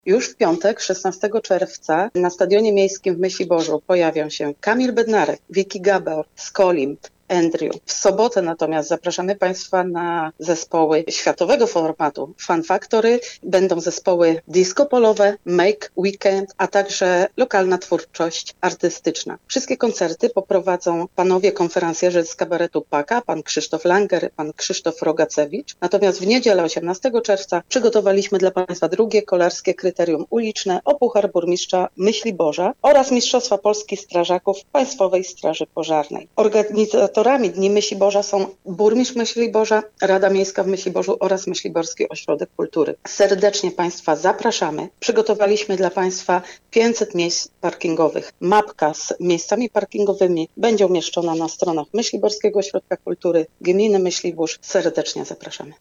Już w piątek, 16 czerwca, na Stadionie Miejskim w Myśliborzu pojawią się Kamil Bednarek, Vicky Gabor, Skolim, Andrew. W sobotę natomiast zapraszamy Państwa na zespoły światowego formatu Fun Factory. Będą zespoły disco polowe, Make Weekend, a także lokalna twórczość artystyczna. Wszystkie koncerty poprowadzą panowie konferencjerzy z kabaretu Paka, pan Krzysztof Langer, pan Krzysztof Rogacewicz. Natomiast w niedzielę 18 czerwca przygotowaliśmy dla Państwa drugie kolarskie kryterium uliczne o Puchar Burmistrza Myśliborza oraz Mistrzostwa Polski Strażaków Państwowej Straży Pożarnej. Organizatorami Dni Myśliborza są burmistrz Myśliborza, Rada Miejska w Myśliborzu oraz Myśliborski Ośrodek Kultury. Serdecznie Państwa zapraszamy. Przygotowaliśmy dla Państwa 500 miejsc parkingowych. Mapka z miejscami parkingowymi będzie umieszczona na stronach Myśliborskiego Ośrodka Kultury, Gminy Myślibórz. Serdecznie zapraszamy.